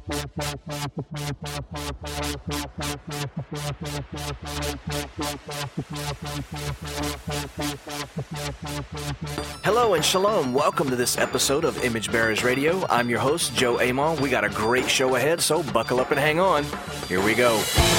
Hello and shalom. Welcome to this episode of Image Bearers Radio. I'm your host, Joe Amon. We got a great show ahead, so buckle up and hang on. Here we go.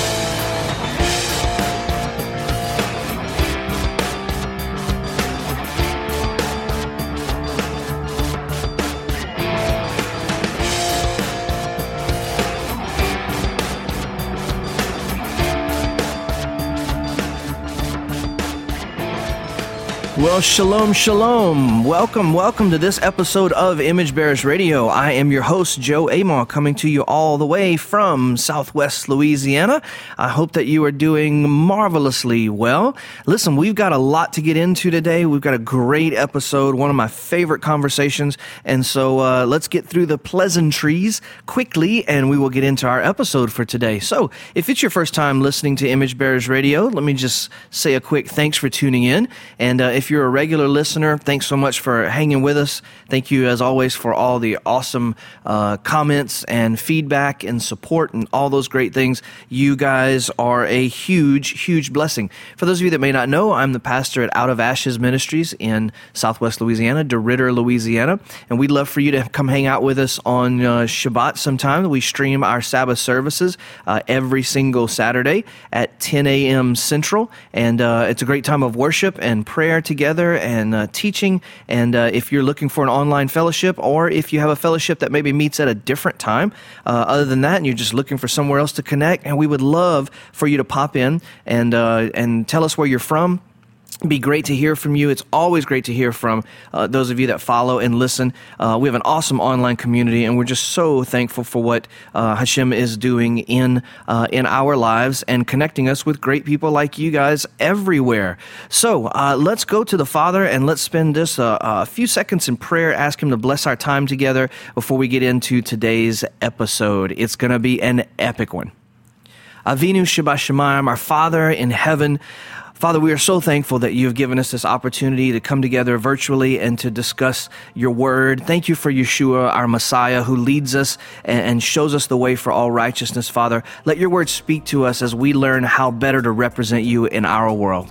Well, shalom, shalom. Welcome to this episode of Image Bearers Radio. I am your host, Joe Amon, coming to you all the way from Southwest Louisiana. I hope that you are doing marvelously well. Listen, we've got a lot to get into today. We've got a great episode, one of my favorite conversations. And so let's get through the pleasantries quickly, and we will get into our episode for today. So if it's your first time listening to Image Bearers Radio, let me just say a quick thanks for tuning in. And if you're a regular listener, thanks so much for hanging with us. Thank you, as always, for all the awesome comments and feedback and support and all those great things. You guys are a huge, huge blessing. For those of you that may not know, I'm the pastor at Out of Ashes Ministries in Southwest Louisiana, DeRidder, Louisiana, and we'd love for you to come hang out with us on Shabbat sometime. We stream our Sabbath services every single Saturday at 10 a.m. Central, and it's a great time of worship and prayer together and teaching. And if you're looking for an online fellowship, or if you have a fellowship that maybe meets at a different time, other than that, and you're just looking for somewhere else to connect, and we would love for you to pop in and tell us where you're from. It'd be great to hear from you. It's always great to hear from those of you that follow and listen. We have an awesome online community, and we're just so thankful for what Hashem is doing in our lives and connecting us with great people like you guys everywhere. So let's go to the Father, and let's spend just a few seconds in prayer, ask Him to bless our time together before we get into today's episode. It's going to be an epic one. Avinu Shebashamayim, our Father in heaven. Father, we are so thankful that you have given us this opportunity to come together virtually and to discuss your word. Thank you for Yeshua, our Messiah, who leads us and shows us the way for all righteousness, Father. Let your word speak to us as we learn how better to represent you in our world.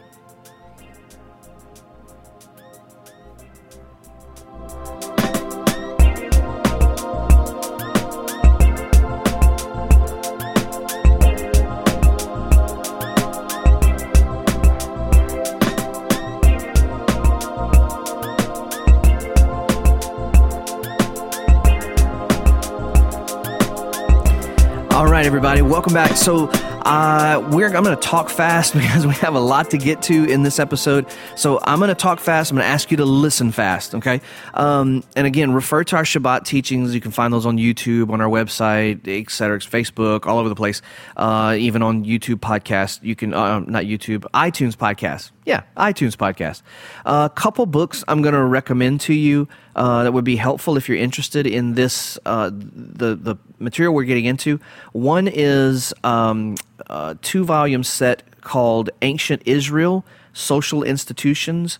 Everybody, welcome back. So I'm going to talk fast because we have a lot to get to in this episode. So I'm going to talk fast. I'm going to ask you to listen fast, okay? And again, refer to our Shabbat teachings. You can find those on YouTube, on our website, etc., Facebook, all over the place. Even on YouTube podcast. You can not YouTube, iTunes podcast. Yeah, iTunes podcast. A couple books I'm going to recommend to you that would be helpful if you're interested in this, the material we're getting into. One is a 2-volume set called Ancient Israel, Social Institutions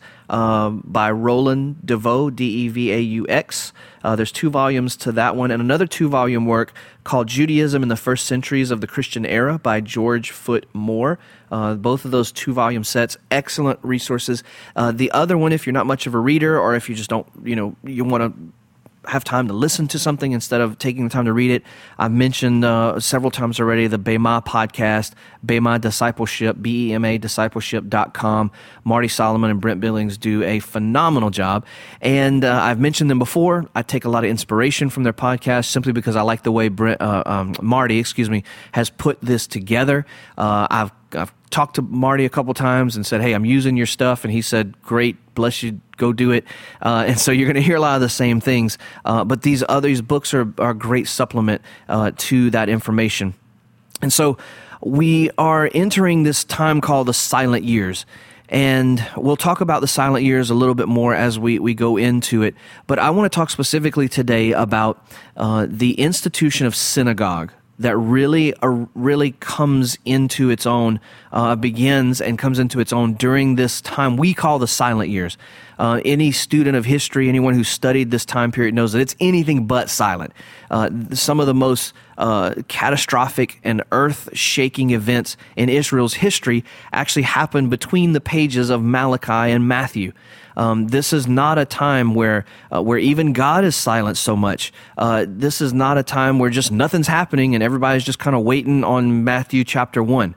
by Roland DeVaux, D-E-V-A-U-X. There's 2 volumes to that one, and another 2-volume work called Judaism in the First Centuries of the Christian Era by George Foot Moore. Both of those 2-volume sets, excellent resources. The other one, if you're not much of a reader, or if you just don't, you want to have time to listen to something instead of taking the time to read it, I've mentioned several times already the Bema podcast, Bema Discipleship, BEMA Discipleship.com. Marty Solomon and Brent Billings do a phenomenal job. And I've mentioned them before. I take a lot of inspiration from their podcast simply because I like the way Marty has put this together. I've talked to Marty a couple times and said, hey, I'm using your stuff. And he said, great, bless you, go do it. And so you're going to hear a lot of the same things. But these books are a great supplement to that information. And so we are entering this time called the silent years. And we'll talk about the silent years a little bit more as we go into it. But I want to talk specifically today about the institution of synagogue that really comes into its own, begins and comes into its own during this time we call the silent years. Any student of history, anyone who studied this time period knows that it's anything but silent. Some of the most catastrophic and earth-shaking events in Israel's history actually happened between the pages of Malachi and Matthew. This is not a time where even God is silent so much. This is not a time where just nothing's happening and everybody's just kind of waiting on Matthew chapter 1.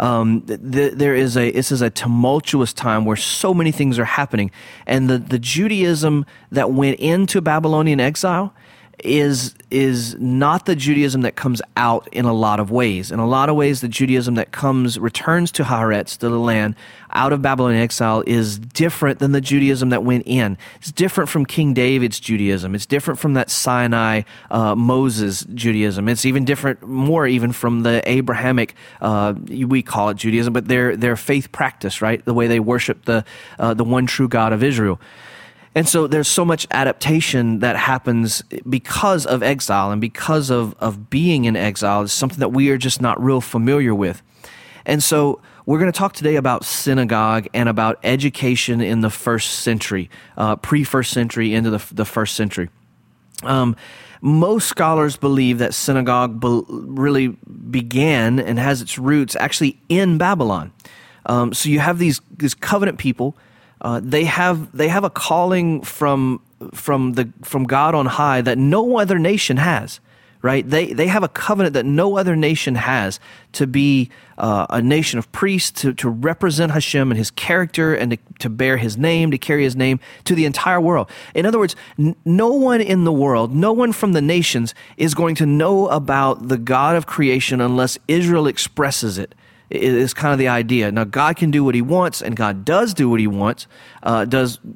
This is a tumultuous time where so many things are happening, and the Judaism that went into Babylonian exile is not the Judaism that comes out in a lot of ways. In a lot of ways, the Judaism that returns to Haaretz, to the land, out of Babylonian exile is different than the Judaism that went in. It's different from King David's Judaism. It's different from that Sinai Moses Judaism. It's even different, more even from the Abrahamic, we call it Judaism, but their faith practice, right? The way they worship the one true God of Israel. And so there's so much adaptation that happens because of exile and because of being in exile. It's something that we are just not real familiar with. And so we're going to talk today about synagogue and about education in the first century, pre-first century into the first century. Most scholars believe that synagogue really began and has its roots actually in Babylon. So you have these covenant people. They have a calling from God on high that no other nation has, right? They have a covenant that no other nation has to be a nation of priests, to represent Hashem and His character, and to bear His name, to carry His name to the entire world. In other words, no one in the world, no one from the nations is going to know about the God of creation unless Israel expresses it. Is kind of the idea. Now, God can do what He wants, and God does do what He wants. And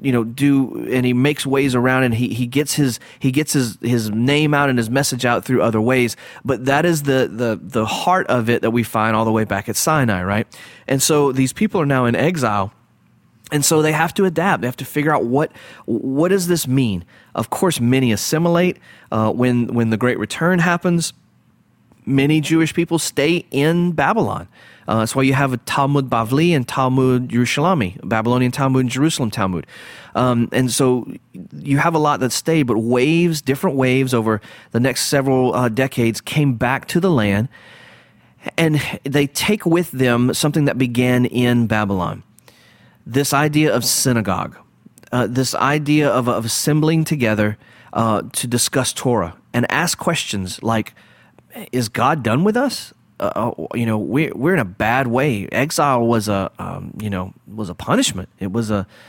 He makes ways around, and He gets His name out and His message out through other ways. But that is the heart of it that we find all the way back at Sinai, right? And so these people are now in exile, and so they have to adapt. They have to figure out what does this mean. Of course, many assimilate when the Great Return happens. Many Jewish people stay in Babylon. That's why you have a Talmud Bavli and Talmud Yerushalmi, Babylonian Talmud and Jerusalem Talmud. And so you have a lot that stayed, but different waves over the next several decades came back to the land, and they take with them something that began in Babylon. This idea of synagogue, this idea of assembling together to discuss Torah and ask questions like, is God done with us? We're in a bad way. Exile was a punishment. It was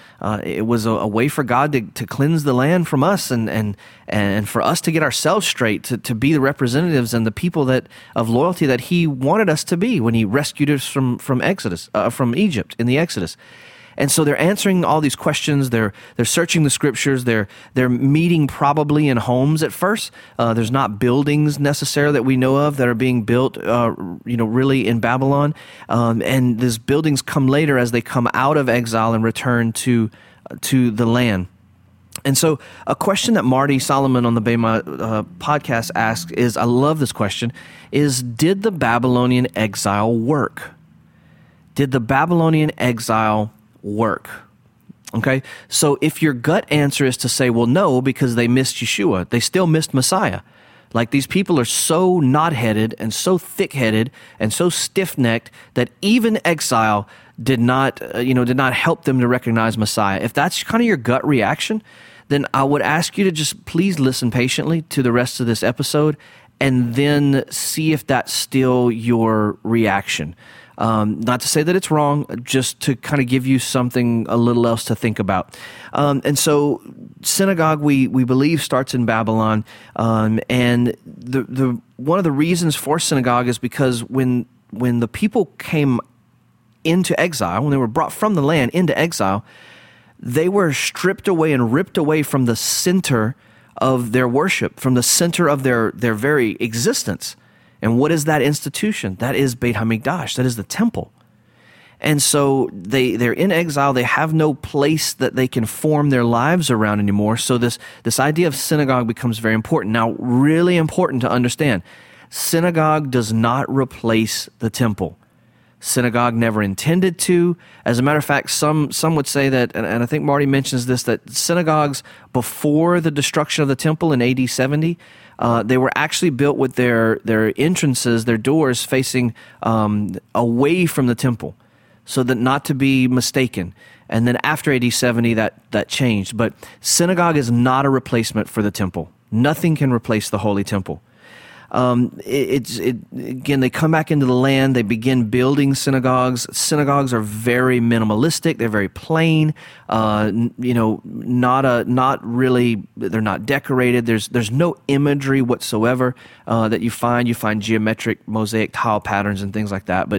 a way for God to cleanse the land from us and for us to get ourselves straight, to be the representatives and the people of loyalty that He wanted us to be when He rescued us from Egypt in the Exodus. And so they're answering all these questions. They're searching the scriptures. They're meeting probably in homes at first. There's not buildings necessarily that we know of that are being built, really in Babylon. And these buildings come later as they come out of exile and return to the land. And so a question that Marty Solomon on the Bema podcast asks is, I love this question, is did the Babylonian exile work? Did the Babylonian exile work? Okay, so if your gut answer is to say, well, no, because they missed Yeshua, they still missed Messiah. Like, these people are so knot-headed and so thick-headed and so stiff-necked that even exile did not help them to recognize Messiah. If that's kind of your gut reaction, then I would ask you to just please listen patiently to the rest of this episode and then see if that's still your reaction. Not to say that it's wrong, just to kind of give you something a little else to think about. And so synagogue, we believe, starts in Babylon. And the one of the reasons for synagogue is because when the people came into exile, when they were brought from the land into exile, they were stripped away and ripped away from the center of their worship, from the center of their very existence. And what is that institution? That is Beit HaMikdash. That is the temple. And so they're in exile. They have no place that they can form their lives around anymore. So this idea of synagogue becomes very important. Now, really important to understand, synagogue does not replace the temple. Synagogue never intended to. As a matter of fact, some would say that, and I think Marty mentions this, that synagogues before the destruction of the temple in AD 70, they were actually built with their entrances, their doors facing away from the temple, so that not to be mistaken. And then after AD 70, that changed. But synagogue is not a replacement for the temple. Nothing can replace the Holy Temple. Again, they come back into the land, they begin building synagogues. Synagogues are very minimalistic, they're very plain, not really, they're not decorated, there's no imagery whatsoever that you find. You find geometric mosaic tile patterns and things like that, but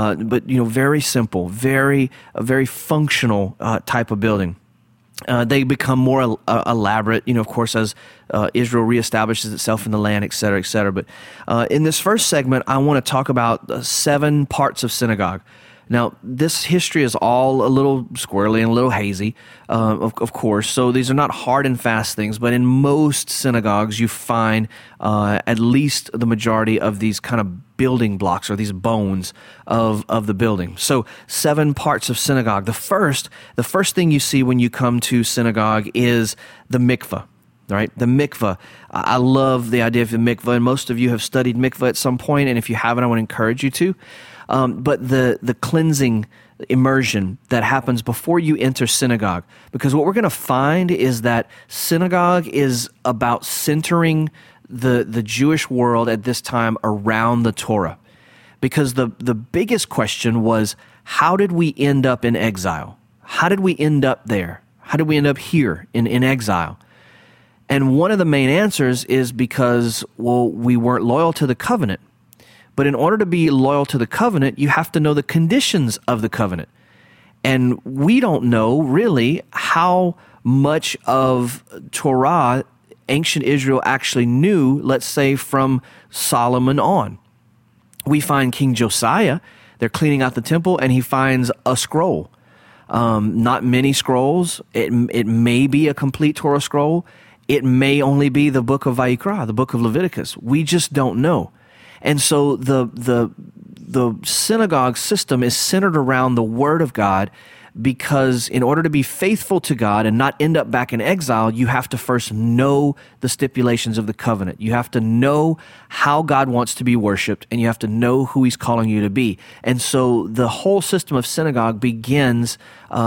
very simple, very functional type of building. They become more elaborate, of course, as Israel reestablishes itself in the land, et cetera, et cetera. But in this first segment, I want to talk about 7 parts of synagogue. Now, this history is all a little squirrely and a little hazy, of course, so these are not hard and fast things, but in most synagogues, you find at least the majority of these kind of building blocks or these bones of the building. So 7 parts of synagogue. The first thing you see when you come to synagogue is the mikveh. Right, the mikveh. I love the idea of the mikveh, and most of you have studied mikveh at some point, and if you haven't, I want to encourage you to. But the cleansing immersion that happens before you enter synagogue, because what we're going to find is that synagogue is about centering the Jewish world at this time around the Torah. Because the biggest question was, how did we end up in exile? How did we end up there? How did we end up here in exile? And one of the main answers is because, we weren't loyal to the covenant. But in order to be loyal to the covenant, you have to know the conditions of the covenant. And we don't know really how much of Torah ancient Israel actually knew, let's say from Solomon on. We find King Josiah, they're cleaning out the temple, and he finds a scroll. Not many scrolls. It may be a complete Torah scroll. It may only be the book of Vayikra, the book of Leviticus. We just don't know. And so the synagogue system is centered around the Word of God, because in order to be faithful to God and not end up back in exile, you have to first know the stipulations of the covenant. You have to know how God wants to be worshiped, and you have to know who He's calling you to be. And so the whole system of synagogue begins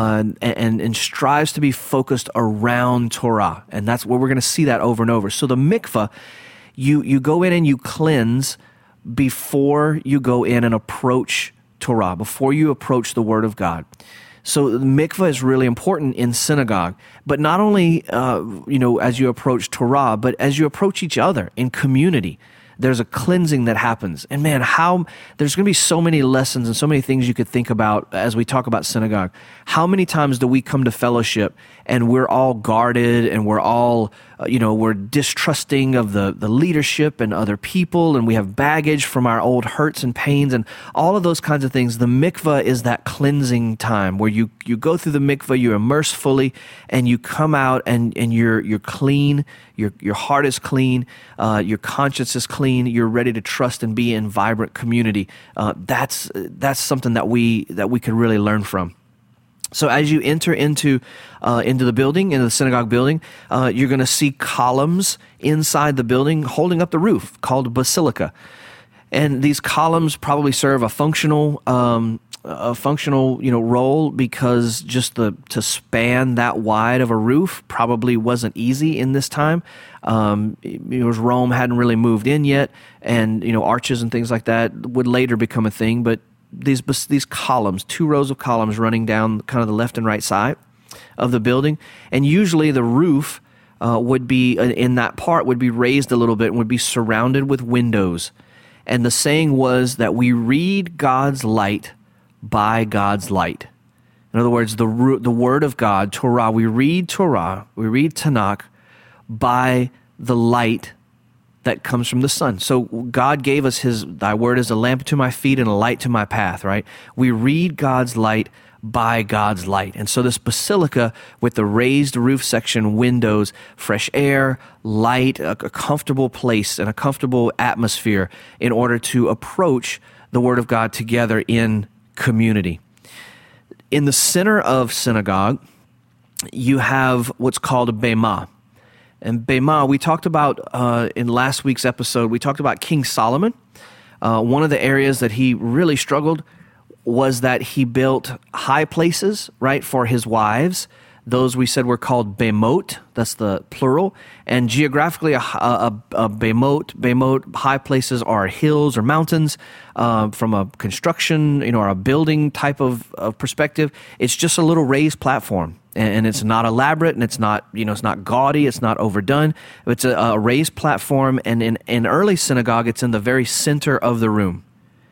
and strives to be focused around Torah. And that's where we're going to see that over and over. So the mikveh, you go in and you cleanse before you go in and approach Torah, before you approach the Word of God. So the mikveh is really important in synagogue, but not only, as you approach Torah, but as you approach each other in community. There's a cleansing that happens. And man, there's going to be so many lessons and so many things you could think about as we talk about synagogue. How many times do we come to fellowship and we're all guarded and we're all, we're distrusting of the leadership and other people, and we have baggage from our old hurts and pains and all of those kinds of things. The mikveh is that cleansing time where you go through the mikveh, you immerse fully, and you come out and you're clean. Your heart is clean. Your conscience is clean. You're ready to trust and be in vibrant community. That's something that we can really learn from. So as you enter into the building, into the synagogue building, you're going to see columns inside the building holding up the roof called basilica. And these columns probably serve a functional role, because just to span that wide of a roof probably wasn't easy in this time. Rome hadn't really moved in yet, and arches and things like that would later become a thing. But these columns, 2 rows of columns running down kind of the left and right side of the building, and usually the roof would be in that part would be raised a little bit and would be surrounded with windows. And the saying was that we read God's light by God's light. In other words, the Word of God, Torah, we read Tanakh by the light that comes from the sun. So God gave us Thy Word is a lamp to my feet and a light to my path, right? We read God's light by God's light. And so this basilica with the raised roof section, windows, fresh air, light, a comfortable place and a comfortable atmosphere in order to approach the Word of God together in community. In the center of synagogue, you have what's called a bema. And bema, we talked about in last week's episode, we talked about King Solomon. One of the areas that he really struggled was that he built high places, right, for his wives. Those we said were called bemot, that's the plural. And geographically, a bemot, high places are hills or mountains. From a construction, or a building type of perspective, it's just a little raised platform. And it's not elaborate, and it's not, it's not gaudy, it's not overdone. It's a raised platform, and in early synagogue, it's in the very center of the room.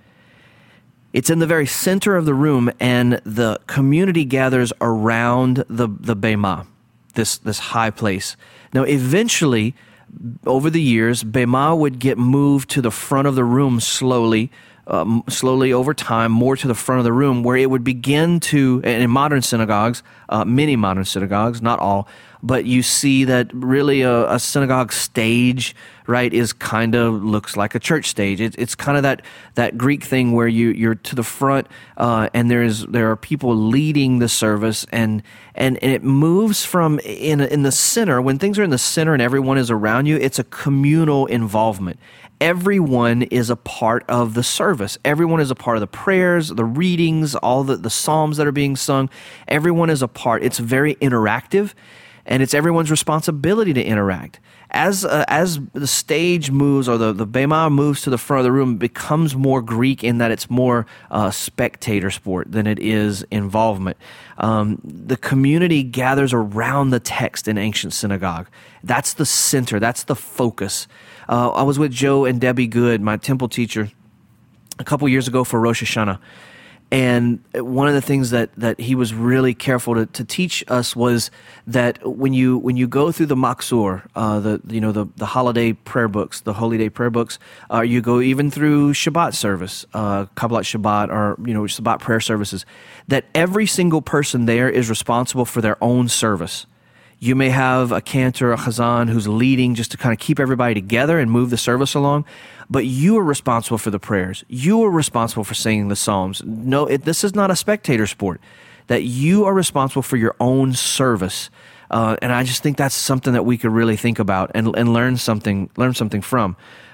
It's in the very center of the room, and the community gathers around the bema, this high place. Now, eventually, over the years, bema would get moved to the front of the room slowly over time, more to the front of the room, where it would begin to, and in modern synagogues, many modern synagogues, not all, but you see that really a synagogue stage, right, is kind of looks like a church stage. It's kind of that Greek thing where you're to the front, and there are people leading the service, and it moves from in the center. When things are in the center and everyone is around you, it's a communal involvement. Everyone is a part of the service. Everyone is a part of the prayers, the readings, all the psalms that are being sung. Everyone is a part. It's very interactive, and it's everyone's responsibility to interact. As the stage moves, or the bema moves to the front of the room, it becomes more Greek in that it's more spectator sport than it is involvement. The community gathers around the text in ancient synagogue. That's the center. That's the focus. I was with Joe and Debbie Good, my temple teacher, a couple years ago for Rosh Hashanah. And one of the things that he was really careful to teach us was that when you go through the Machzor, the holiday prayer books, the holy day prayer books, you go even through Shabbat service, Kabbalat Shabbat, or Shabbat prayer services, that every single person there is responsible for their own service. You may have a cantor, a chazan, who's leading just to kind of keep everybody together and move the service along, but you are responsible for the prayers. You are responsible for singing the psalms. No, this is not a spectator sport, that you are responsible for your own service. And I just think that's something that we could really think about and learn something from.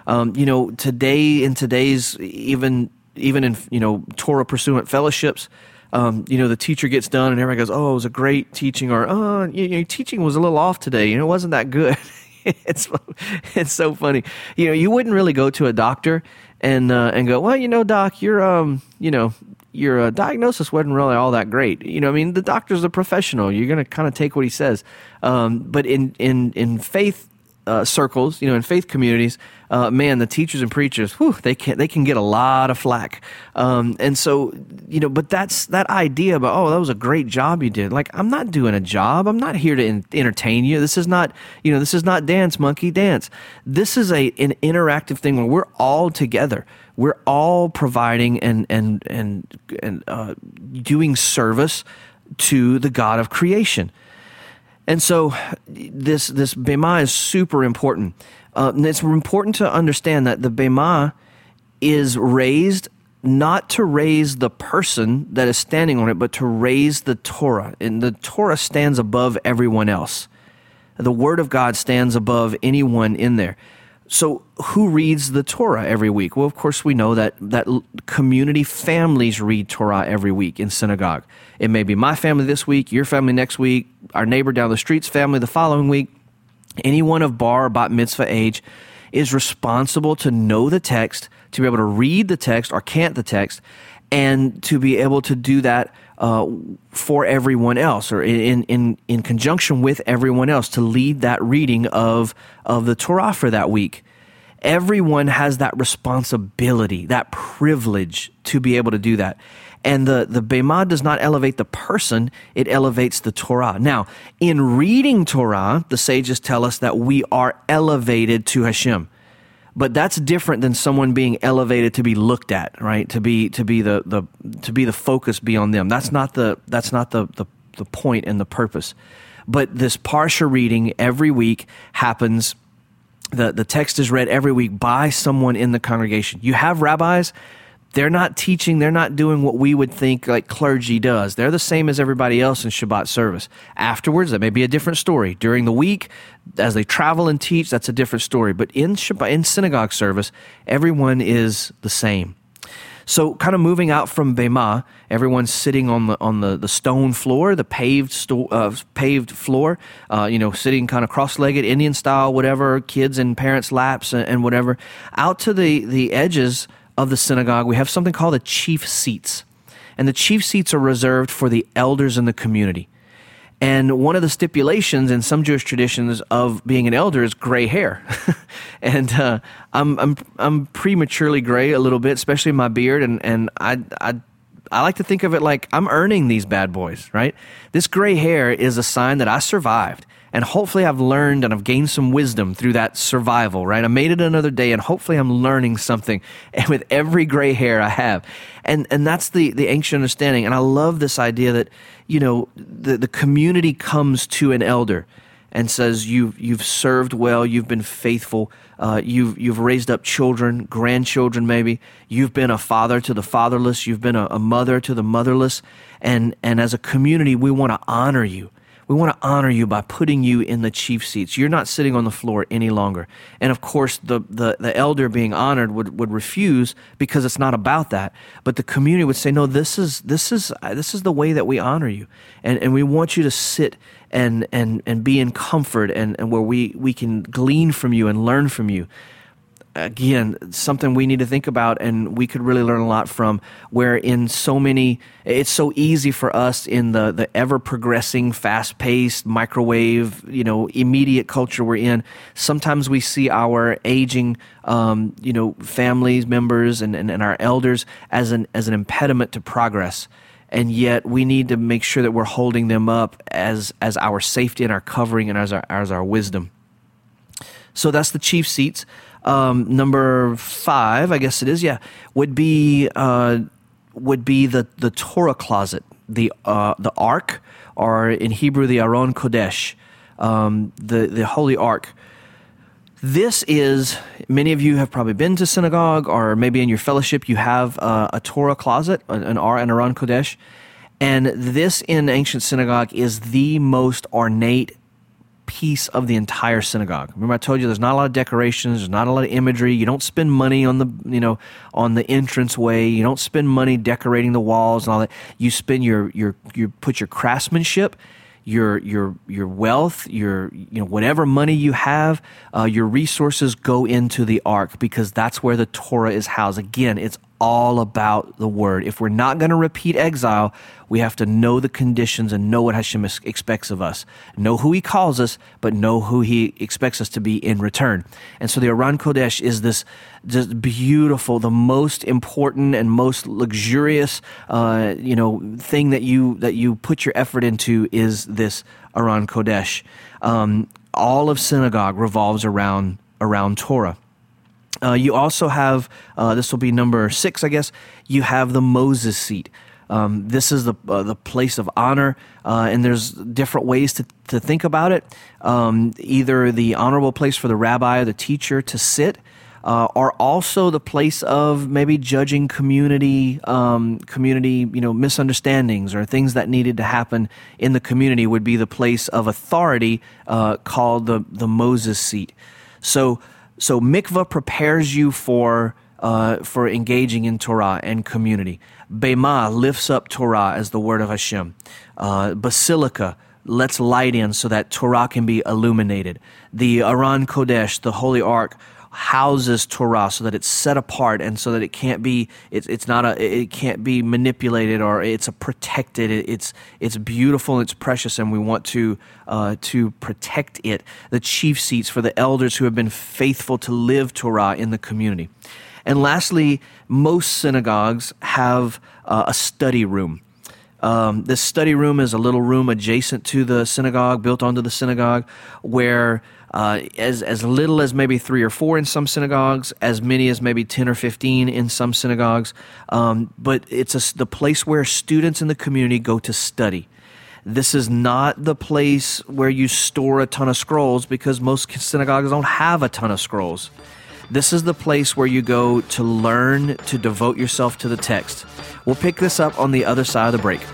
Today, in today's, even in, Torah pursuant fellowships, the teacher gets done and everybody goes, "Oh, it was a great teaching," or your teaching was a little off today. It wasn't that good. It's so funny. You wouldn't really go to a doctor and go, "Well, doc, your diagnosis wasn't really all that great." The doctor's a professional. You're going to kind of take what he says. But in faith circles, in faith communities, the teachers and preachers, they can get a lot of flack. And so, but that's that idea about, that was a great job you did. Like, I'm not doing a job. I'm not here to entertain you. This is not, this is not dance, monkey dance. This is an interactive thing where we're all together. We're all providing and doing service to the God of creation. And so this bema is super important. And it's important to understand that the bema is raised not to raise the person that is standing on it, but to raise the Torah. And the Torah stands above everyone else. The Word of God stands above anyone in there. So who reads the Torah every week? Well, of course, we know that community families read Torah every week in synagogue. It may be my family this week, your family next week, our neighbor down the street's family the following week. Anyone of bar or bat mitzvah age is responsible to know the text, to be able to read the text or cant the text, and to be able to do that for everyone else, or in conjunction with everyone else, to lead that reading of the Torah for that week. Everyone has that responsibility, that privilege to be able to do that. And the bema does not elevate the person, it elevates the Torah. Now, in reading Torah, the sages tell us that we are elevated to Hashem. But that's different than someone being elevated to be looked at, right? To be the focus beyond them. That's not the point and the purpose. But this parsha reading every week happens. The text is read every week by someone in the congregation. You have rabbis they're not teaching, they're not doing what we would think like clergy does. They're the same as everybody else in Shabbat service. Afterwards, that may be a different story. During the week, as they travel and teach, that's a different story. But in Shabbat, in synagogue service, everyone is the same. So kind of moving out from Bema, everyone's sitting on the stone floor, the paved floor, sitting kind of cross-legged, Indian style, whatever, kids in parents' laps and whatever. Out to the edges of the synagogue, we have something called the chief seats. And the chief seats are reserved for the elders in the community. And one of the stipulations in some Jewish traditions of being an elder is gray hair. And I'm prematurely gray a little bit, especially my beard, and I like to think of it like I'm earning these bad boys, right? This gray hair is a sign that I survived. And hopefully I've learned and I've gained some wisdom through that survival, right? I made it another day, and hopefully I'm learning something with every gray hair I have. And that's the ancient understanding. And I love this idea that, the community comes to an elder and says, you've served well, you've been faithful, you've raised up children, grandchildren maybe, you've been a father to the fatherless, you've been a mother to the motherless, and as a community, we want to honor you. We want to honor you by putting you in the chief seats. You're not sitting on the floor any longer. And of course, the elder being honored would refuse because it's not about that. But the community would say, no, this is the way that we honor you. And we want you to sit and be in comfort and where we can glean from you and learn from you. Again, something we need to think about, and we could really learn a lot from, where it's so easy for us in the ever-progressing, fast-paced, microwave, immediate culture we're in. Sometimes we see our aging, families, members, and our elders as an impediment to progress. And yet we need to make sure that we're holding them up as our safety and our covering and as our wisdom. So that's the chief seats. Number 5, I guess it is, would be the Torah closet, the Ark, or in Hebrew the Aron Kodesh, the Holy Ark. This is, many of you have probably been to synagogue, or maybe in your fellowship you have a Torah closet, an Aron Kodesh, and this in ancient synagogue is the most ornate piece of the entire synagogue. Remember, I told you there's not a lot of decorations, there's not a lot of imagery. You don't spend money on the entranceway. You don't spend money decorating the walls and all that. You spend you put your craftsmanship, your wealth, whatever money you have, your resources go into the ark, because that's where the Torah is housed. Again, it's all about the word. If we're not going to repeat exile, we have to know the conditions and know what Hashem expects of us. Know who He calls us, but know who He expects us to be in return. And so the Aron Kodesh is this just beautiful, the most important and most luxurious, thing that you put your effort into is this Aron Kodesh. All of synagogue revolves around Torah. You also have, this will be number 6, I guess, you have the Moses seat. This is the place of honor, and there's different ways to think about it. Either the honorable place for the rabbi or the teacher to sit, or also the place of maybe judging community, misunderstandings or things that needed to happen in the community would be the place of authority, called the Moses seat. So mikvah prepares you for engaging in Torah and community. Bema lifts up Torah as the word of Hashem. Basilica lets light in so that Torah can be illuminated. The Aron Kodesh, the Holy Ark, houses Torah so that it's set apart and so that it can't be it can't be manipulated, or it's protected. It's beautiful and it's precious, and we want to protect it. The chief seats for the elders who have been faithful to live Torah in the community. And lastly, most synagogues have a study room. This study room is a little room adjacent to the synagogue, built onto the synagogue, where as little as maybe 3 or 4 in some synagogues, as many as maybe 10 or 15 in some synagogues. But it's the place where students in the community go to study. This is not the place where you store a ton of scrolls, because most synagogues don't have a ton of scrolls. This is the place where you go to learn to devote yourself to the text. We'll pick this up on the other side of the break.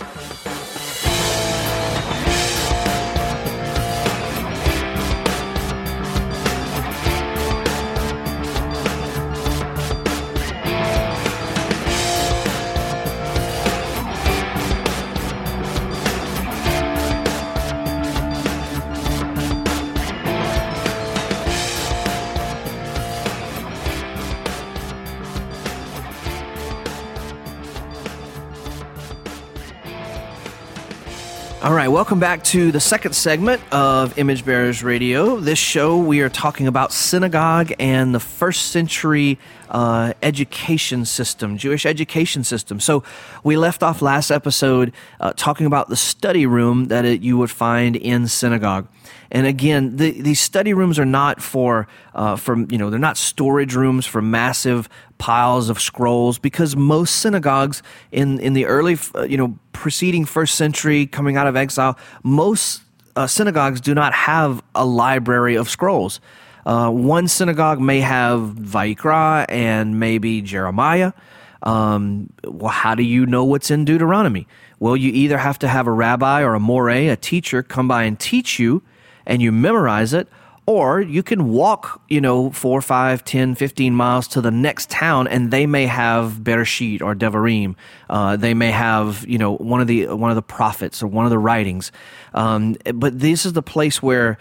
All right, welcome back to the second segment of Image Bearers Radio. This show, we are talking about synagogue and the first century education system, Jewish education system. So we left off last episode talking about the study room that you would find in synagogue. And again, these study rooms are not they're not storage rooms for massive piles of scrolls, because most synagogues in the early, preceding first century, coming out of exile, most synagogues do not have a library of scrolls. One synagogue may have Vayikra and maybe Jeremiah. Well, how do you know what's in Deuteronomy? Well, you either have to have a rabbi or a moreh, a teacher, come by and teach you, and you memorize it, or you can walk, 4, 5, 10, 15 miles to the next town, and they may have Bereshit or Devarim. They may have, one of the prophets or one of the writings. But this is the place where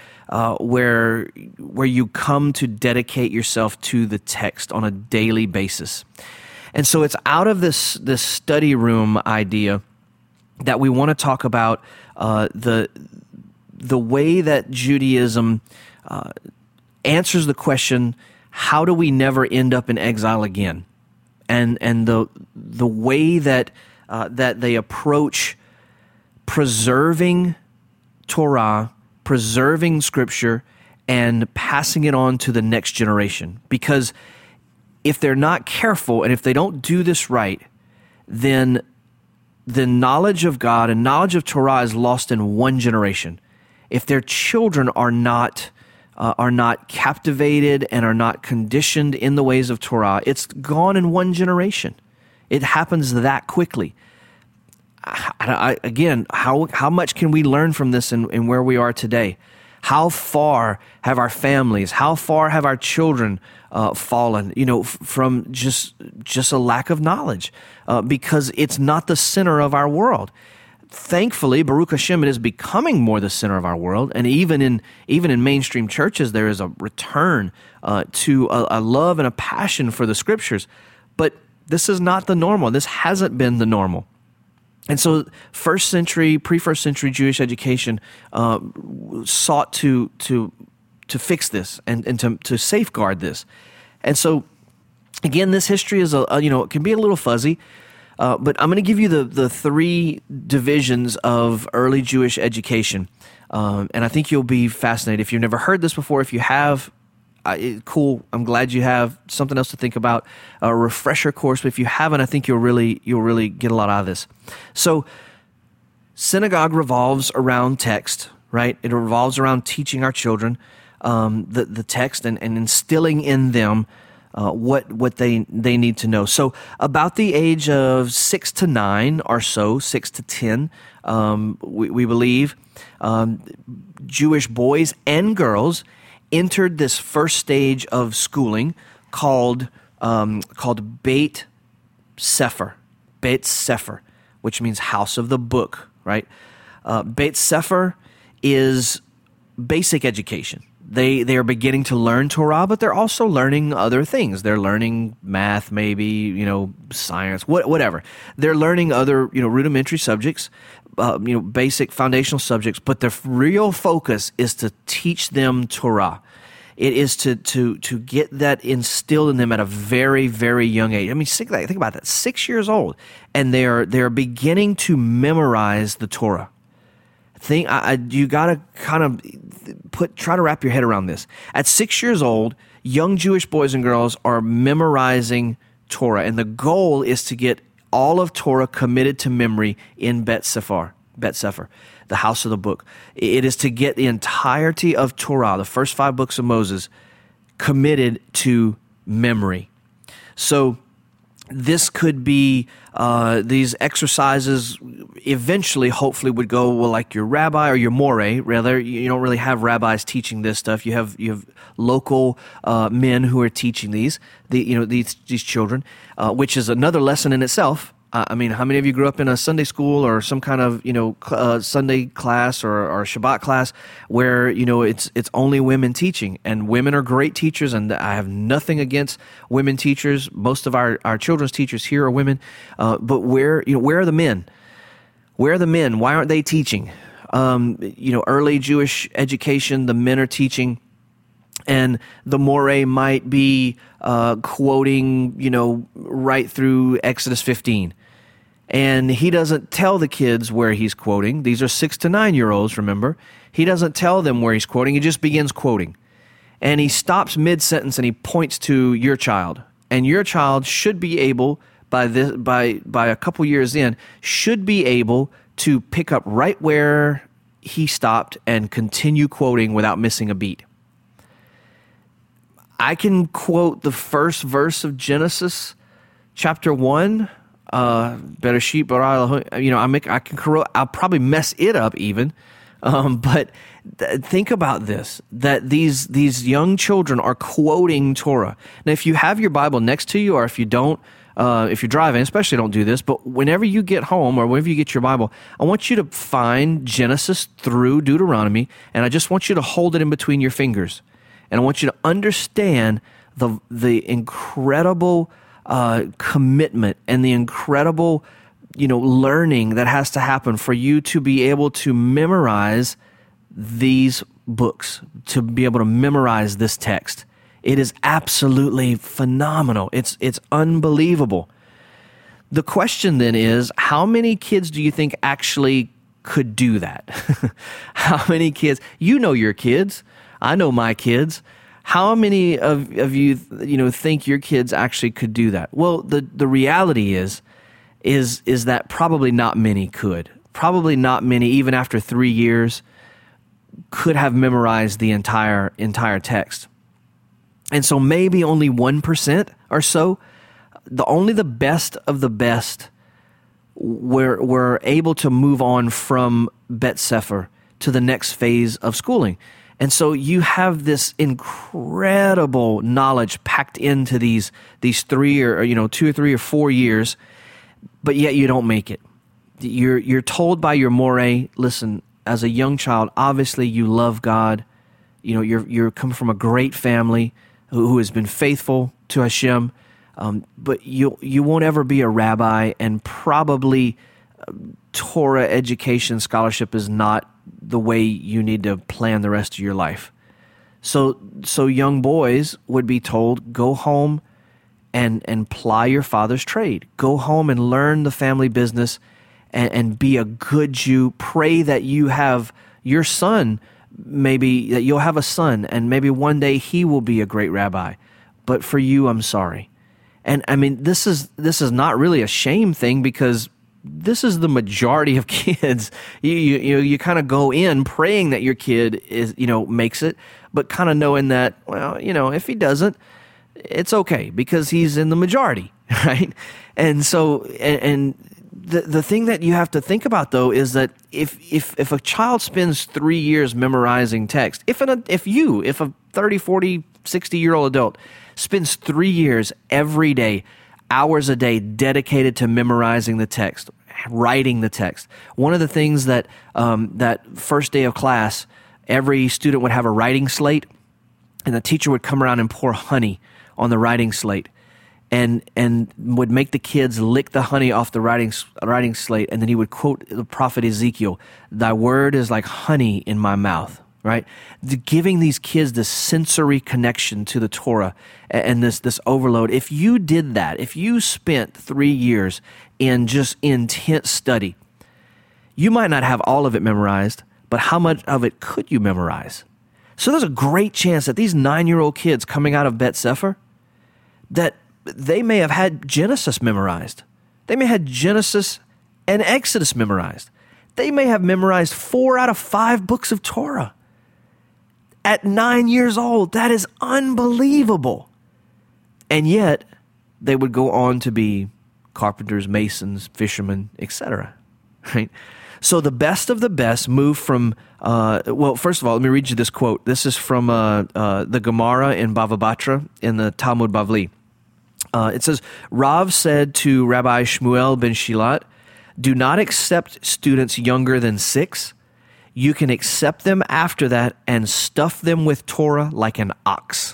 you come to dedicate yourself to the text on a daily basis. And so it's out of this study room idea that we want to talk about the way that Judaism answers the question, how do we never end up in exile again? And the way that they approach preserving Torah, preserving Scripture, and passing it on to the next generation. Because if they're not careful and if they don't do this right, then the knowledge of God and knowledge of Torah is lost in one generation. If their children are not captivated and are not conditioned in the ways of Torah, it's gone in one generation. It happens that quickly. Again, how much can we learn from this in where we are today? How far have our families, how far have our children fallen, from just a lack of knowledge, because it's not the center of our world. Thankfully, Baruch Hashem, it is becoming more the center of our world, and even in mainstream churches, there is a return to a love and a passion for the Scriptures. But this is not the normal. This hasn't been the normal. And so pre-first century Jewish education sought to fix this and to safeguard this. And so, again, this history is it can be a little fuzzy, but I'm going to give you the three divisions of early Jewish education, and I think you'll be fascinated. If you've never heard this before, if you have, cool. I'm glad you have something else to think about, a refresher course. But if you haven't, I think you'll really get a lot out of this. So, synagogue revolves around text, right? It revolves around teaching our children the text and instilling in them what they need to know. So, about the age of 6 to 9 or so, 6 to 10, we believe Jewish boys and girls entered this first stage of schooling called Beit Sefer, which means house of the book, right? Beit Sefer is basic education. They are beginning to learn Torah, but they're also learning other things. They're learning math, maybe, science, whatever. They're learning other, rudimentary subjects, basic foundational subjects, but the real focus is to teach them Torah. It is to get that instilled in them at a very, very young age. I mean, think about that, 6 years old, and they're beginning to memorize the Torah. You got to kind of try to wrap your head around this. At 6 years old, young Jewish boys and girls are memorizing Torah, and the goal is to get all of Torah committed to memory in Beit Sefer, the house of the book. It is to get the entirety of Torah, the first 5 books of Moses, committed to memory. So this could be these exercises eventually, hopefully, would go, well, like your rabbi or your more, rather. You don't really have rabbis teaching this stuff. You have local men who are teaching these children, which is another lesson in itself. I mean, how many of you grew up in a Sunday school or some kind of Sunday class or Shabbat class where it's only women teaching, and women are great teachers, and I have nothing against women teachers. Most of our children's teachers here are women, but where are the men? Where are the men? Why aren't they teaching? Early Jewish education, the men are teaching. And the Moreh might be quoting, right through Exodus 15. And he doesn't tell the kids where he's quoting. These are 6 to 9-year-olds, remember. He doesn't tell them where he's quoting. He just begins quoting. And he stops mid-sentence and he points to your child. And your child should be able, by a couple years in, should be able to pick up right where he stopped and continue quoting without missing a beat. I can quote the first verse of Genesis chapter 1, Bereshit bara Elohim. I can correct. I'll probably mess it up even, but think about this: that these young children are quoting Torah. Now, if you have your Bible next to you, or if you don't, if you're driving, especially don't do this. But whenever you get home or whenever you get your Bible, I want you to find Genesis through Deuteronomy, and I just want you to hold it in between your fingers. And I want you to understand the incredible commitment and the incredible, learning that has to happen for you to be able to memorize these books, to be able to memorize this text. It is absolutely phenomenal. It's unbelievable. The question then is, how many kids do you think actually could do that? How many kids? You know your kids. I know my kids. How many of you think your kids actually could do that? Well, the reality is that probably not many could. Probably not many, even after 3 years, could have memorized the entire text. And so maybe only 1% or so, only the best of the best were able to move on from Bet Sefer to the next phase of schooling. And so you have this incredible knowledge packed into these 3 or 2 or 3 or 4 years, but yet you don't make it. You're told by your Moreh, listen, as a young child, obviously you love God. You're come from a great family who has been faithful to Hashem, but you won't ever be a rabbi, and probably Torah education scholarship is not the way you need to plan the rest of your life. So young boys would be told, go home and ply your father's trade. Go home and learn the family business and be a good Jew. Pray that you have your son, maybe that you'll have a son, and maybe one day he will be a great rabbi. But for you, I'm sorry. And I mean, this is not really a shame thing, because this is the majority of kids. You kind of go in praying that your kid makes it, but kind of knowing that, well, if he doesn't, it's okay because he's in the majority, right? And so, and the thing that you have to think about though is that if a child spends 3 years memorizing text, if a 30, 40, 60-year-old adult spends 3 years every day, hours a day dedicated to memorizing the text, writing the text. One of the things that that first day of class, every student would have a writing slate, and the teacher would come around and pour honey on the writing slate, and would make the kids lick the honey off the writing slate, and then he would quote the prophet Ezekiel, "Thy word is like honey in my mouth." Right? Giving these kids this sensory connection to the Torah and this overload. If you did that, if you spent 3 years in just intense study, you might not have all of it memorized, but how much of it could you memorize? So there's a great chance that these 9-year-old kids coming out of Bet Sefer, that they may have had Genesis memorized. They may have had Genesis and Exodus memorized. They may have memorized 4 out of 5 books of Torah. At 9 years old, that is unbelievable. And yet, they would go on to be carpenters, masons, fishermen, etc. Right? So the best of the best moved from, well, first of all, let me read you this quote. This is from the Gemara in Bava Batra in the Talmud Bavli. It says, Rav said to Rabbi Shmuel ben Shilat, do not accept students younger than 6. You can accept them after that and stuff them with Torah like an ox.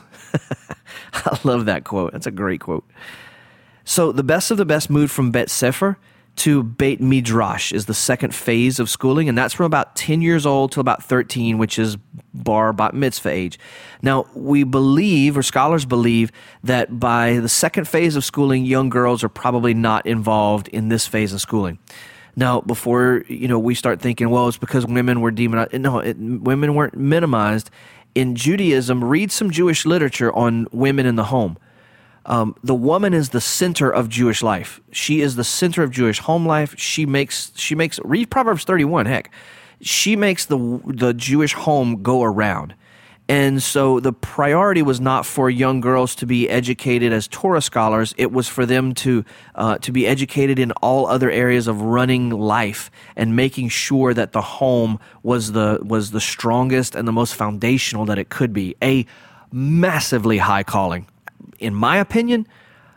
I love that quote. That's a great quote. So the best of the best moved from Bet Sefer to Beit Midrash is the second phase of schooling, and that's from about 10 years old to about 13, which is bar bat mitzvah age. Now, we believe, or scholars believe, that by the second phase of schooling, young girls are probably not involved in this phase of schooling. Now, before we start thinking, well, it's because women were demonized. No, women weren't minimized. In Judaism, read some Jewish literature on women in the home. The woman is the center of Jewish life. She is the center of Jewish home life. She makes read Proverbs 31, heck. She makes the Jewish home go around. And so the priority was not for young girls to be educated as Torah scholars. It was for them to be educated in all other areas of running life and making sure that the home was the strongest and the most foundational that it could be. A massively high calling. In my opinion,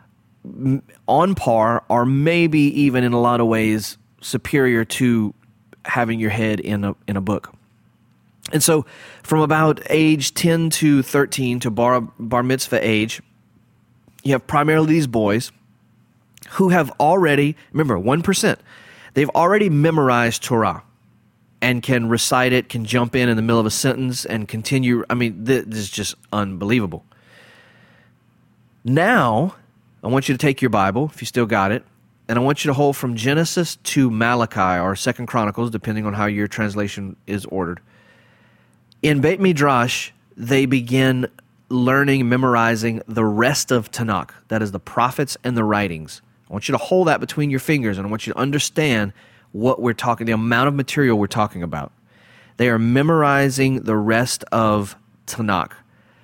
on par, or maybe even in a lot of ways superior to having your head in a book. And so from about age 10 to 13 to bar mitzvah age, you have primarily these boys who have already, remember, 1%, they've already memorized Torah and can recite it, can jump in the middle of a sentence and continue. I mean, this is just unbelievable. Now, I want you to take your Bible, if you still got it, and I want you to hold from Genesis to Malachi, or 2 Chronicles, depending on how your translation is ordered. In Beit Midrash, they begin learning, memorizing the rest of Tanakh, that is the prophets and the writings. I want you to hold that between your fingers, and I want you to understand what we're talking, the amount of material we're talking about. They are memorizing the rest of Tanakh.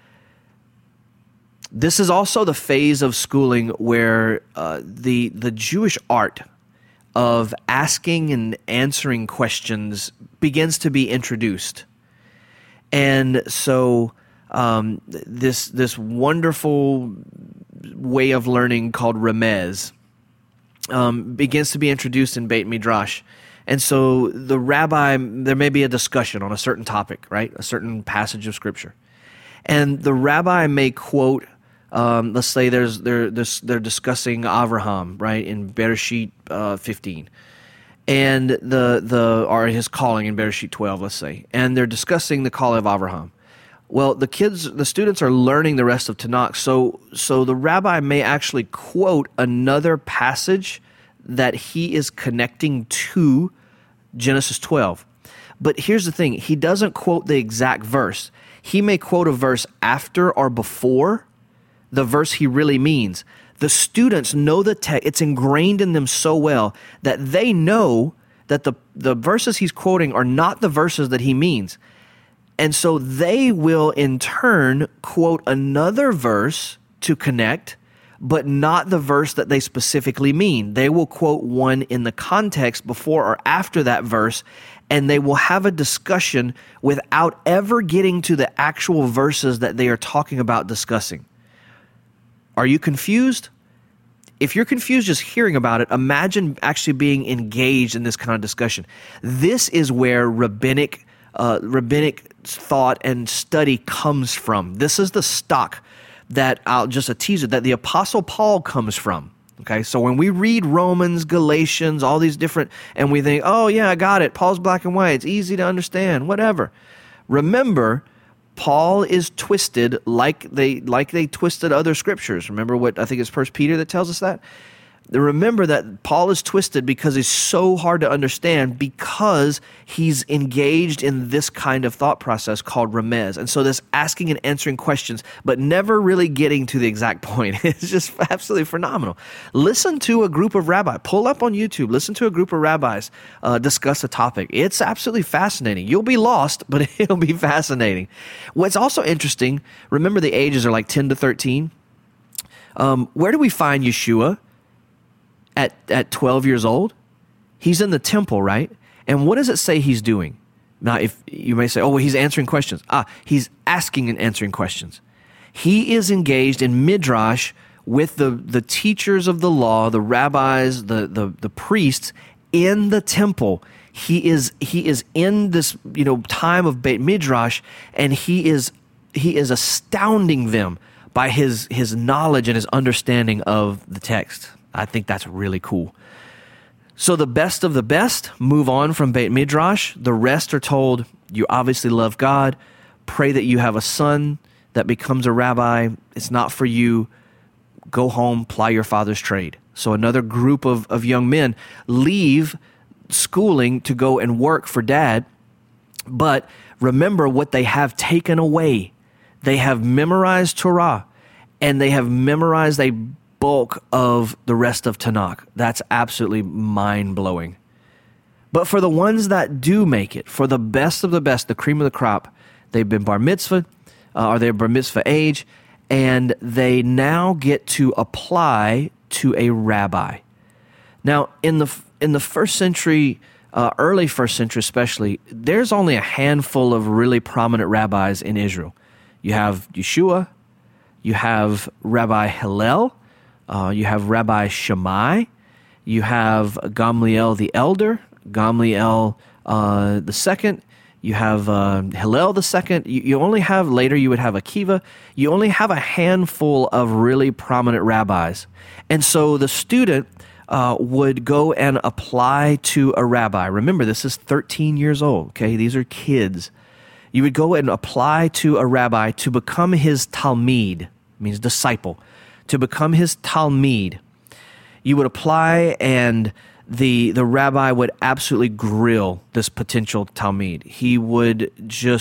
This is also the phase of schooling where the Jewish art of asking and answering questions begins to be introduced. And so this wonderful way of learning called Remez begins to be introduced in Beit Midrash. And so the rabbi, there may be a discussion on a certain topic, right? A certain passage of Scripture. And the rabbi may quote, let's say they're discussing Avraham, right, in Bereshit 15. And or his calling in Bereshit 12, let's say. And they're discussing the call of Avraham. Well, the students are learning the rest of Tanakh, so the rabbi may actually quote another passage that he is connecting to Genesis 12. But here's the thing, he doesn't quote the exact verse. He may quote a verse after or before the verse he really means. The students know the text. It's ingrained in them so well that they know that the verses he's quoting are not the verses that he means. And so they will in turn quote another verse to connect, but not the verse that they specifically mean. They will quote one in the context before or after that verse, and they will have a discussion without ever getting to the actual verses that they are talking about discussing. Are you confused? If you're confused just hearing about it, imagine actually being engaged in this kind of discussion. This is where rabbinic thought and study comes from. This is the stock that, just a teaser, that the Apostle Paul comes from. Okay, so when we read Romans, Galatians, all these different, and we think, oh yeah, I got it, Paul's black and white, it's easy to understand, whatever. Remember, Paul is twisted like they twisted other scriptures. Remember what I think it's 1 Peter that tells us that? Remember that Paul is twisted because he's so hard to understand because he's engaged in this kind of thought process called remez. And so this asking and answering questions, but never really getting to the exact point. It's just absolutely phenomenal. Listen to a group of rabbis. Pull up on YouTube. Listen to a group of rabbis discuss a topic. It's absolutely fascinating. You'll be lost, but it'll be fascinating. What's also interesting, remember the ages are like 10 to 13. Where do we find Yeshua? At 12 years old, he's in the temple, right? And what does it say he's doing? Now, if you may say, oh, well, he's answering questions. He's asking and answering questions. He is engaged in midrash with the teachers of the law, the rabbis, the priests in the temple. He is in this time of Beit Midrash, and he is astounding them by his knowledge and his understanding of the text. I think that's really cool. So the best of the best move on from Beit Midrash. The rest are told, you obviously love God. Pray that you have a son that becomes a rabbi. It's not for you. Go home, ply your father's trade. So another group of young men leave schooling to go and work for dad. But remember what they have taken away. They have memorized Torah, and they have memorized a bulk of the rest of Tanakh. That's absolutely mind-blowing. But for the ones that do make it, for the best of the best, the cream of the crop, they've been bar mitzvah, or they're bar mitzvah age, and they now get to apply to a rabbi. Now, in the first century, early first century especially, there's only a handful of really prominent rabbis in Israel. You have Yeshua, you have Rabbi Hillel, you have Rabbi Shammai, you have Gamliel the elder, Gamliel the second, you have Hillel the second. You only have, later you would have Akiva. You only have a handful of really prominent rabbis. And so the student would go and apply to a rabbi. Remember, this is 13 years old, okay? These are kids. You would go and apply to a rabbi to become his talmid, means disciple. To become his talmid, you would apply, and the rabbi would absolutely grill this potential talmid. He would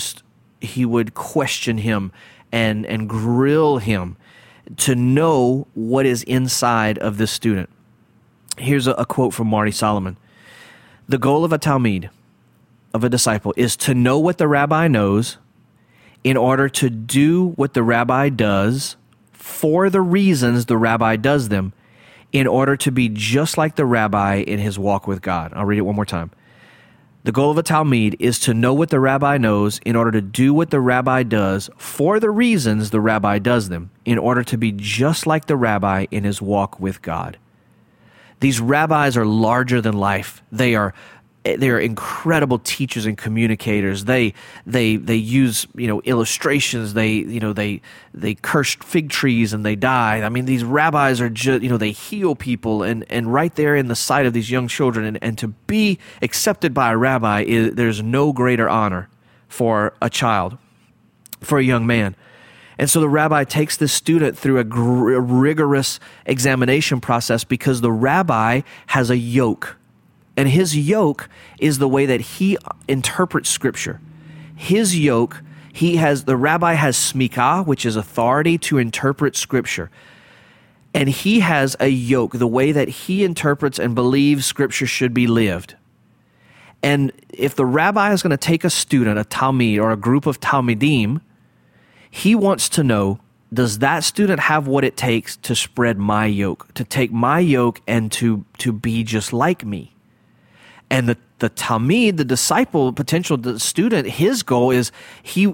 question him and grill him to know what is inside of this student. Here's a quote from Marty Solomon. The goal of a talmid, of a disciple, is to know what the rabbi knows in order to do what the rabbi does for the reasons the rabbi does them, in order to be just like the rabbi in his walk with God. I'll read it one more time. The goal of a talmid is to know what the rabbi knows in order to do what the rabbi does for the reasons the rabbi does them, in order to be just like the rabbi in his walk with God. These rabbis are larger than life. They are incredible teachers and communicators. They use illustrations. They curse fig trees and they die. I mean, these rabbis are just they heal people and right there in the sight of these young children. And to be accepted by a rabbi, there's no greater honor for a child, for a young man. And so the rabbi takes this student through a rigorous examination process because the rabbi has a yoke. And his yoke is the way that he interprets Scripture. His yoke, the rabbi has smikah, which is authority to interpret Scripture. And he has a yoke, the way that he interprets and believes Scripture should be lived. And if the rabbi is going to take a student, a talmid, or a group of talmidim, he wants to know, does that student have what it takes to spread my yoke, to take my yoke and to be just like me? And the talmid, the disciple, potential student, his goal is he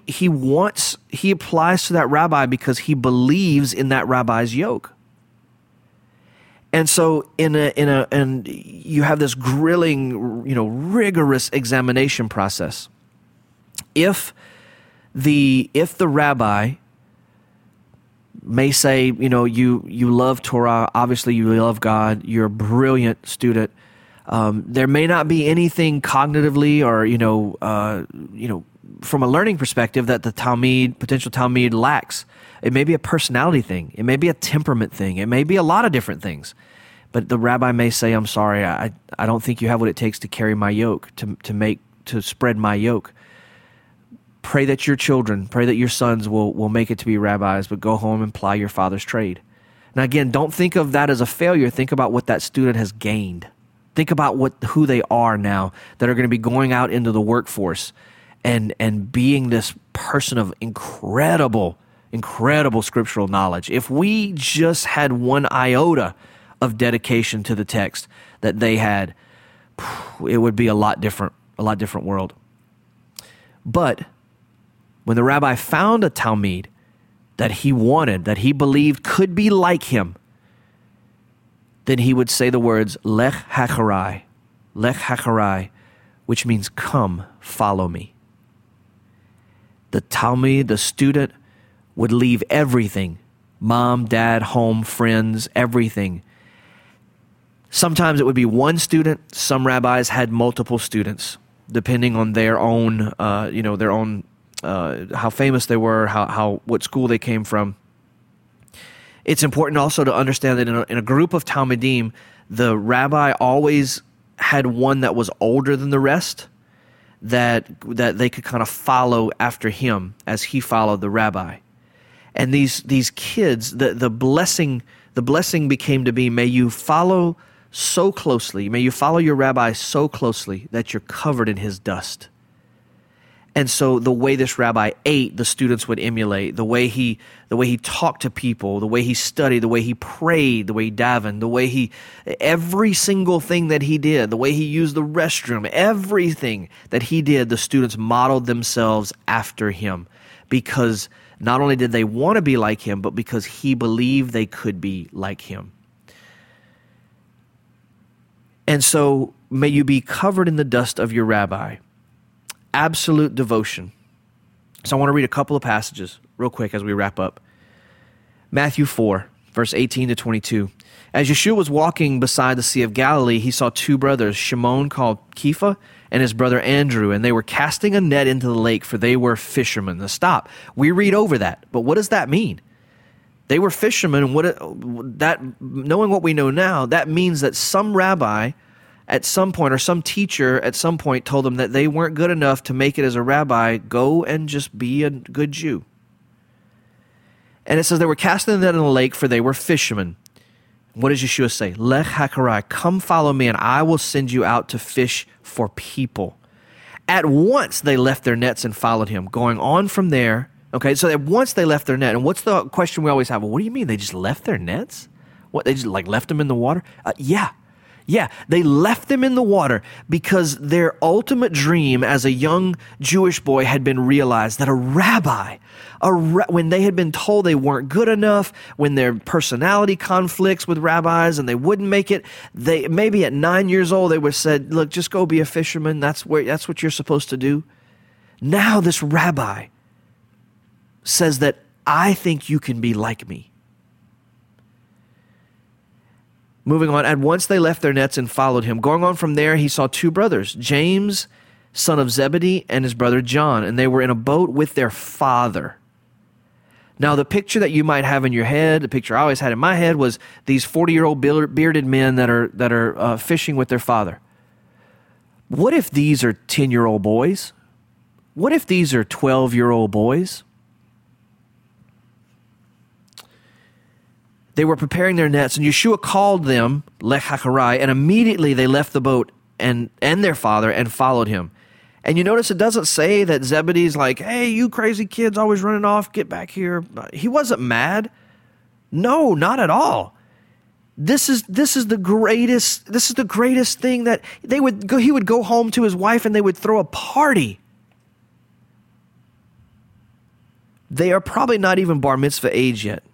applies to that rabbi because he believes in that rabbi's yoke. And so and you have this grilling, rigorous examination process. If the rabbi may say, you love Torah, obviously you love God, you're a brilliant student. There may not be anything cognitively or, from a learning perspective that the potential talmid lacks. It may be a personality thing. It may be a temperament thing. It may be a lot of different things. But the rabbi may say, I'm sorry, I don't think you have what it takes to carry my yoke, to spread my yoke. Pray that your children, pray that your sons will make it to be rabbis, but go home and ply your father's trade. Now again, don't think of that as a failure. Think about what that student has gained. Think about who they are now that are going to be going out into the workforce and being this person of incredible scriptural knowledge. If we just had one iota of dedication to the text that they had, it would be a lot different world. But when the rabbi found a Talmid that he wanted, that he believed could be like him, then he would say the words, Lech hacharai, which means come, follow me. The Talmid, the student, would leave everything, mom, dad, home, friends, everything. Sometimes it would be one student. Some rabbis had multiple students, depending on their own, how famous they were, what school they came from. It's important also to understand that in a group of Talmidim, the rabbi always had one that was older than the rest, that they could kind of follow after him as he followed the rabbi. And these kids, the blessing became to be, may you follow so closely, may you follow your rabbi so closely that you're covered in his dust. And so the way this rabbi ate, the students would emulate. The way he talked to people, the way he studied, the way he prayed, the way he davened, every single thing that he did, the way he used the restroom, everything that he did, the students modeled themselves after him, because not only did they want to be like him, but because he believed they could be like him. And so may you be covered in the dust of your rabbi. Absolute devotion. So I want to read a couple of passages real quick as we wrap up. Matthew 4, verse 18 to 22. As Yeshua was walking beside the Sea of Galilee, he saw two brothers, Shimon called Kepha and his brother Andrew, and they were casting a net into the lake, for they were fishermen. Now stop. We read over that, but what does that mean? They were fishermen, and knowing what we know now, that means that some rabbi at some point, or some teacher at some point, told them that they weren't good enough to make it as a rabbi. Go and just be a good Jew. And it says they were casting the net in the lake, for they were fishermen. What does Yeshua say? Lech hacharai, come follow me, and I will send you out to fish for people. At once they left their nets and followed him. Going on from there, okay, so at once they left their net. And what's the question we always have? Well, what do you mean? They just left their nets? What, they just left them in the water? Yeah, they left them in the water because their ultimate dream as a young Jewish boy had been realized, that a rabbi, when they had been told they weren't good enough, when their personality conflicts with rabbis and they wouldn't make it, they maybe at 9 years old they would have said, look, just go be a fisherman. That's what you're supposed to do. Now this rabbi says that I think you can be like me. Moving on, at once they left their nets and followed him. Going on from there, he saw two brothers, James, son of Zebedee, and his brother John, and they were in a boat with their father. Now, the picture that you might have in your head, the picture I always had in my head, was these 40-year-old bearded men that are fishing with their father. What if these are 10-year-old boys? What if these are 12-year-old boys? They were preparing their nets, and Yeshua called them, Lech hacharai, and immediately they left the boat and their father and followed him. And you notice it doesn't say that Zebedee's like, hey, you crazy kids always running off, get back here. He wasn't mad. No, not at all. This is the greatest thing that he would go home to his wife and they would throw a party. They are probably not even bar mitzvah age yet.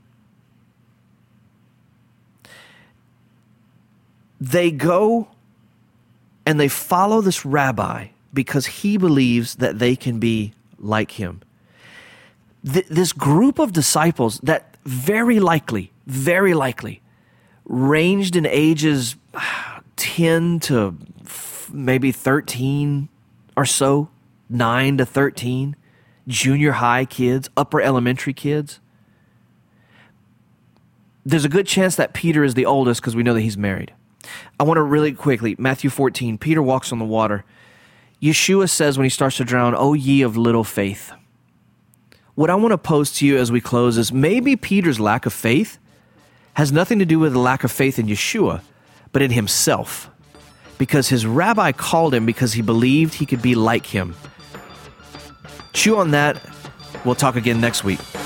They go and they follow this rabbi because he believes that they can be like him. This group of disciples that very likely, ranged in ages 10 to maybe 13 or so, 9 to 13, junior high kids, upper elementary kids. there's a good chance that Peter is the oldest because we know that he's married. I want to really quickly, Matthew 14, Peter walks on the water. Yeshua says when he starts to drown, "O ye of little faith." What I want to pose to you as we close is maybe Peter's lack of faith has nothing to do with the lack of faith in Yeshua, but in himself. Because his rabbi called him because he believed he could be like him. Chew on that. We'll talk again next week.